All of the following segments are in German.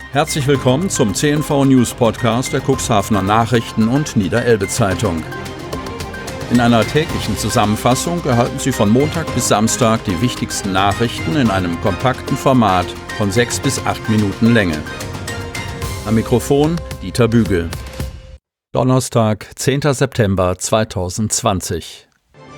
Herzlich willkommen zum CNV News Podcast der Cuxhavener Nachrichten und Niederelbe-Zeitung. In einer täglichen Zusammenfassung erhalten Sie von Montag bis Samstag die wichtigsten Nachrichten in einem kompakten Format von 6 bis 8 Minuten Länge. Am Mikrofon Dieter Bügel. Donnerstag, 10. September 2020.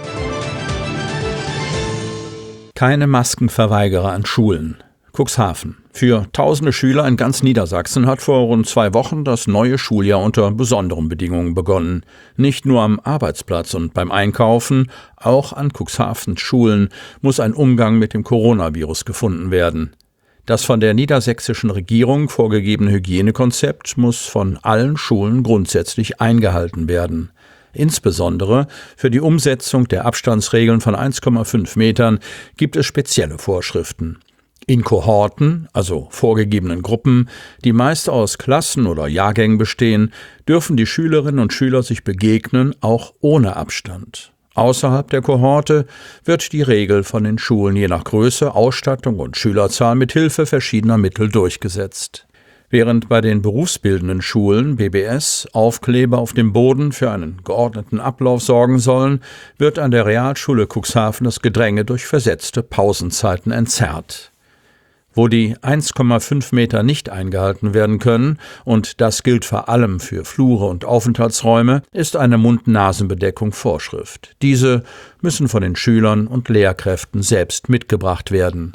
Keine Maskenverweigerer an Schulen. Cuxhaven. Für tausende Schüler in ganz Niedersachsen hat vor rund 2 Wochen das neue Schuljahr unter besonderen Bedingungen begonnen. Nicht nur am Arbeitsplatz und beim Einkaufen, auch an Cuxhavens Schulen muss ein Umgang mit dem Coronavirus gefunden werden. Das von der niedersächsischen Regierung vorgegebene Hygienekonzept muss von allen Schulen grundsätzlich eingehalten werden. Insbesondere für die Umsetzung der Abstandsregeln von 1,5 Metern gibt es spezielle Vorschriften. In Kohorten, also vorgegebenen Gruppen, die meist aus Klassen oder Jahrgängen bestehen, dürfen die Schülerinnen und Schüler sich begegnen, auch ohne Abstand. Außerhalb der Kohorte wird die Regel von den Schulen je nach Größe, Ausstattung und Schülerzahl mit Hilfe verschiedener Mittel durchgesetzt. Während bei den berufsbildenden Schulen (BBS) Aufkleber auf dem Boden für einen geordneten Ablauf sorgen sollen, wird an der Realschule Cuxhaven das Gedränge durch versetzte Pausenzeiten entzerrt. Wo die 1,5 Meter nicht eingehalten werden können, und das gilt vor allem für Flure und Aufenthaltsräume, ist eine Mund-Nasen-Bedeckung Vorschrift. Diese müssen von den Schülern und Lehrkräften selbst mitgebracht werden.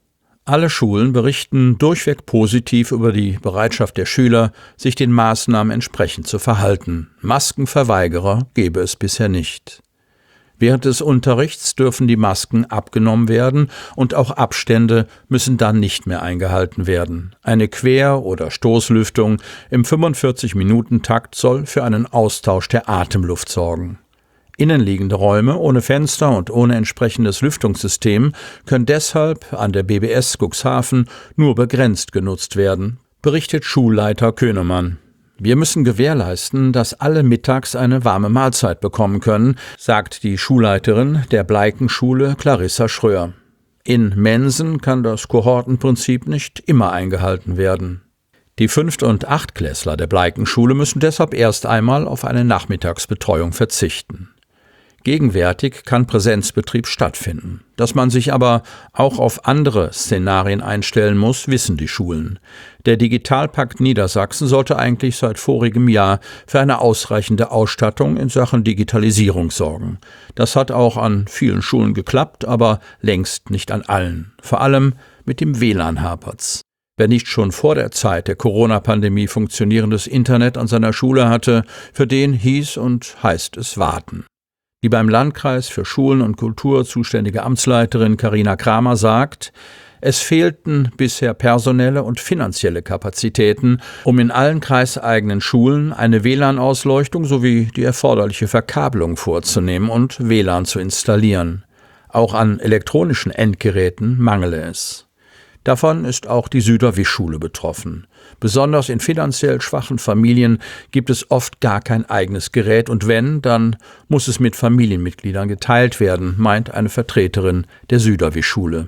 Alle Schulen berichten durchweg positiv über die Bereitschaft der Schüler, sich den Maßnahmen entsprechend zu verhalten. Maskenverweigerer gebe es bisher nicht. Während des Unterrichts dürfen die Masken abgenommen werden und auch Abstände müssen dann nicht mehr eingehalten werden. Eine Quer- oder Stoßlüftung im 45-Minuten-Takt soll für einen Austausch der Atemluft sorgen. Innenliegende Räume ohne Fenster und ohne entsprechendes Lüftungssystem können deshalb an der BBS Cuxhaven nur begrenzt genutzt werden, berichtet Schulleiter Könemann. Wir müssen gewährleisten, dass alle mittags eine warme Mahlzeit bekommen können, sagt die Schulleiterin der Bleikenschule Clarissa Schröer. In Mensen kann das Kohortenprinzip nicht immer eingehalten werden. Die 5. und 8. der Bleikenschule müssen deshalb erst einmal auf eine Nachmittagsbetreuung verzichten. Gegenwärtig kann Präsenzbetrieb stattfinden. Dass man sich aber auch auf andere Szenarien einstellen muss, wissen die Schulen. Der Digitalpakt Niedersachsen sollte eigentlich seit vorigem Jahr für eine ausreichende Ausstattung in Sachen Digitalisierung sorgen. Das hat auch an vielen Schulen geklappt, aber längst nicht an allen. Vor allem mit dem WLAN hapert's. Wer nicht schon vor der Zeit der Corona-Pandemie funktionierendes Internet an seiner Schule hatte, für den hieß und heißt es warten. Die beim Landkreis für Schulen und Kultur zuständige Amtsleiterin Carina Kramer sagt, es fehlten bisher personelle und finanzielle Kapazitäten, um in allen kreiseigenen Schulen eine WLAN-Ausleuchtung sowie die erforderliche Verkabelung vorzunehmen und WLAN zu installieren. Auch an elektronischen Endgeräten mangele es. Davon ist auch die Süderwischschule betroffen. Besonders in finanziell schwachen Familien gibt es oft gar kein eigenes Gerät und wenn, dann muss es mit Familienmitgliedern geteilt werden, meint eine Vertreterin der Süderwischschule.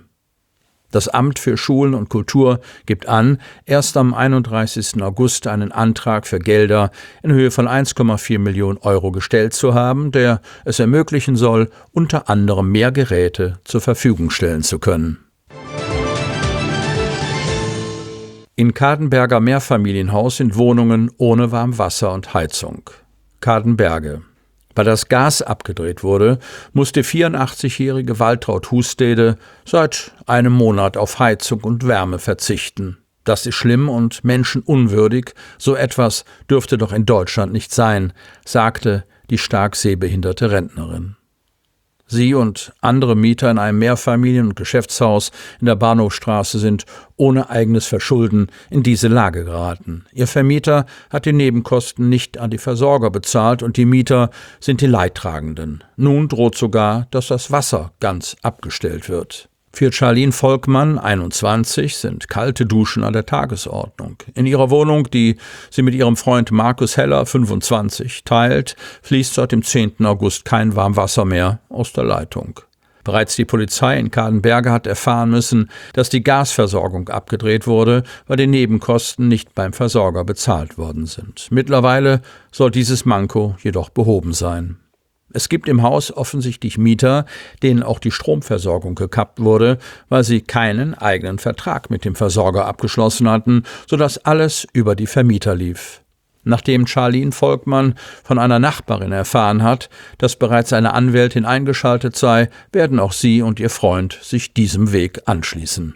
Das Amt für Schulen und Kultur gibt an, erst am 31. August einen Antrag für Gelder in Höhe von 1,4 Millionen Euro gestellt zu haben, der es ermöglichen soll, unter anderem mehr Geräte zur Verfügung stellen zu können. In Kadenberger Mehrfamilienhaus sind Wohnungen ohne Warmwasser und Heizung. Kadenberge. Weil das Gas abgedreht wurde, muss die 84-jährige Waltraud Hustede seit einem Monat auf Heizung und Wärme verzichten. Das ist schlimm und menschenunwürdig, so etwas dürfte doch in Deutschland nicht sein, sagte die stark sehbehinderte Rentnerin. Sie und andere Mieter in einem Mehrfamilien- und Geschäftshaus in der Bahnhofstraße sind ohne eigenes Verschulden in diese Lage geraten. Ihr Vermieter hat die Nebenkosten nicht an die Versorger bezahlt und die Mieter sind die Leidtragenden. Nun droht sogar, dass das Wasser ganz abgestellt wird. Für Charlene Volkmann, 21, sind kalte Duschen an der Tagesordnung. In ihrer Wohnung, die sie mit ihrem Freund Markus Heller, 25, teilt, fließt seit dem 10. August kein Warmwasser mehr aus der Leitung. Bereits die Polizei in Cadenberge hat erfahren müssen, dass die Gasversorgung abgedreht wurde, weil die Nebenkosten nicht beim Versorger bezahlt worden sind. Mittlerweile soll dieses Manko jedoch behoben sein. Es gibt im Haus offensichtlich Mieter, denen auch die Stromversorgung gekappt wurde, weil sie keinen eigenen Vertrag mit dem Versorger abgeschlossen hatten, sodass alles über die Vermieter lief. Nachdem Charlene Volkmann von einer Nachbarin erfahren hat, dass bereits eine Anwältin eingeschaltet sei, werden auch sie und ihr Freund sich diesem Weg anschließen.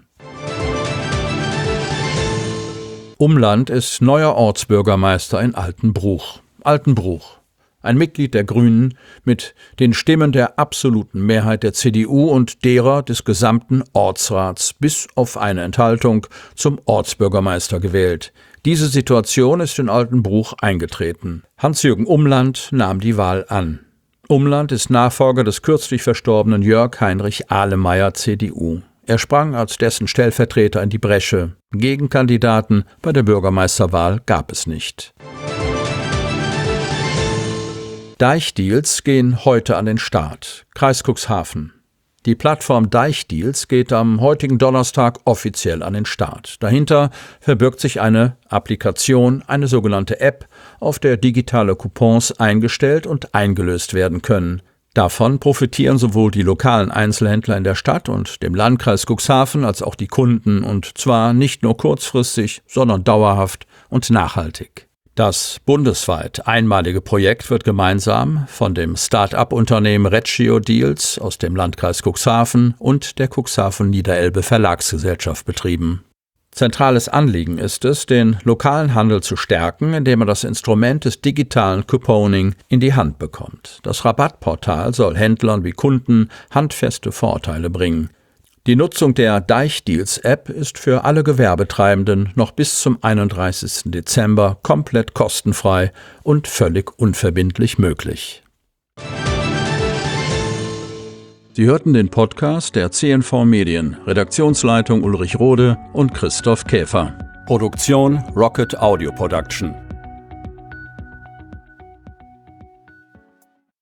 Umland ist neuer Ortsbürgermeister in Altenbruch. Altenbruch. Ein Mitglied der Grünen mit den Stimmen der absoluten Mehrheit der CDU und derer des gesamten Ortsrats bis auf eine Enthaltung zum Ortsbürgermeister gewählt. Diese Situation ist in Altenbruch eingetreten. Hans-Jürgen Umland nahm die Wahl an. Umland ist Nachfolger des kürzlich verstorbenen Jörg Heinrich Ahlemeyer, CDU. Er sprang als dessen Stellvertreter in die Bresche. Gegenkandidaten bei der Bürgermeisterwahl gab es nicht. Deichdeals gehen heute an den Start. Kreis Cuxhaven. Die Plattform Deichdeals geht am heutigen Donnerstag offiziell an den Start. Dahinter verbirgt sich eine Applikation, eine sogenannte App, auf der digitale Coupons eingestellt und eingelöst werden können. Davon profitieren sowohl die lokalen Einzelhändler in der Stadt und dem Landkreis Cuxhaven als auch die Kunden, und zwar nicht nur kurzfristig, sondern dauerhaft und nachhaltig. Das bundesweit einmalige Projekt wird gemeinsam von dem Start-up-Unternehmen Reggio Deals aus dem Landkreis Cuxhaven und der Cuxhaven Niederelbe Verlagsgesellschaft betrieben. Zentrales Anliegen ist es, den lokalen Handel zu stärken, indem er das Instrument des digitalen Couponing in die Hand bekommt. Das Rabattportal soll Händlern wie Kunden handfeste Vorteile bringen. Die Nutzung der Deichdeals-App ist für alle Gewerbetreibenden noch bis zum 31. Dezember komplett kostenfrei und völlig unverbindlich möglich. Sie hörten den Podcast der CNV Medien, Redaktionsleitung Ulrich Rode und Christoph Käfer. Produktion Rocket Audio Production.